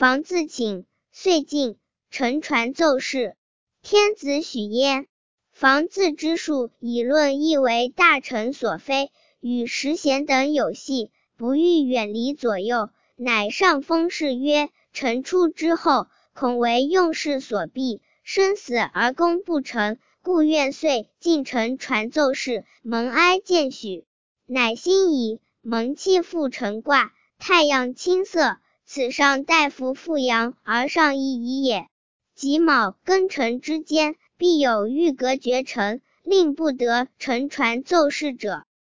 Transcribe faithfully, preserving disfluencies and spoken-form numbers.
房自请，遂进，乘船奏事。天子许焉。房自知数以论亦为大臣所非，与时贤等有隙，不欲远离左右，乃上封谥曰：臣出之后，恐为用事所避，生死而功不成，故愿遂进城传奏事，蒙哀见许。乃辛乙，蒙气复成卦，太阳青色，此上大夫复阳而上意矣也。己卯庚辰之间，必有欲隔绝臣，令不得乘传奏事者。